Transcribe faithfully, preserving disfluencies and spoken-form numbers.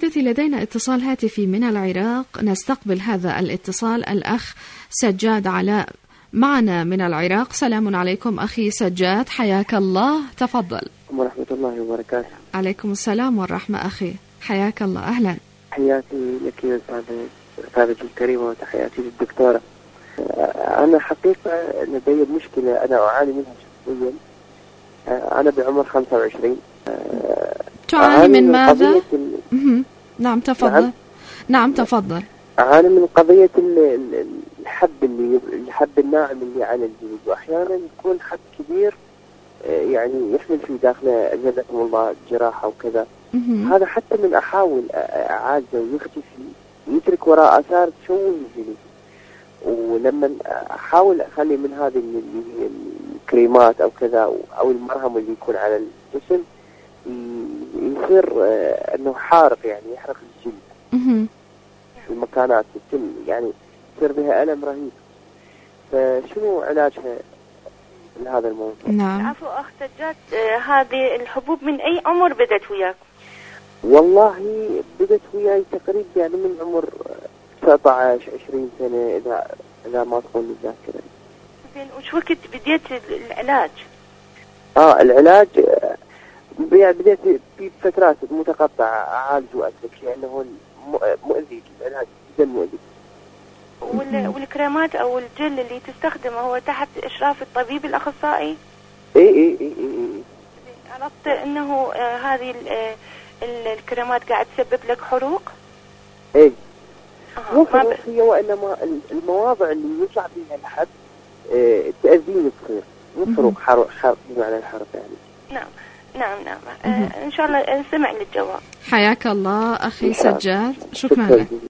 سيدي لدينا اتصال هاتفي من العراق، نستقبل هذا الاتصال. الأخ سجاد علاء معنا من العراق. سلام عليكم أخي سجاد، حياك الله، تفضل. ورحمة الله وبركاته. عليكم السلام والرحمة أخي، حياك الله، أهلا. حياتي لك يا أستاذتي الكريمة وتحياتي للدكتورة. أنا حقيقة لدي مشكلة أنا أعاني منها شخصيا. أنا بعمر خمسة وعشرين. تعاني من ماذا؟ نعم تفضل. نعم, نعم تفضل. أعاني من قضية الحب اللي الحب الناعم اللي على الجلد، وأحيانا يكون حب كبير يعني يحمل في داخله جزاكم الله جراحة وكذا. هذا حتى من أحاول أعالجه ويختفي يترك وراء آثار تشوه الجلد. ولما أحاول أخلي من هذه الكريمات أو كذا أو المرهم اللي يكون على الجسم يصير أنه حارق، يعني يحرق الجلد المكانات الجلد، يعني يصير بها ألم رهيب. فشنو علاجها لهذا الموضوع؟ نعم. عفو أخ سجاد، هذه الحبوب من أي عمر بدت وياك؟ والله بدت وياي تقريبا يعني من عمر تسعة عشر عشرين سنة إذا إذا ما تقول الذاكرة. زين، وش وقت بديت العلاج؟ آه العلاج بديت في فترات متقطعة أعالج وأترك لأنه مؤذي، العلاج جدا مؤذي. والكريمات أو الجل اللي تستخدمه هو تحت إشراف الطبيب الأخصائي؟ إيه إيه إيه إيه. عرفت إنه آه هذه الكريمات قاعد تسبب لك حروق؟ إيه. مو حروق هي، وإنما المواضع اللي يطلع فيها الحب اه تأذيني تصير، مو حروق، حرق حرق بمعنى الحرق يعني. نعم نعم نعم. آه إن شاء الله نسمع للجواب. حياك الله أخي سجاد، شكرا لك.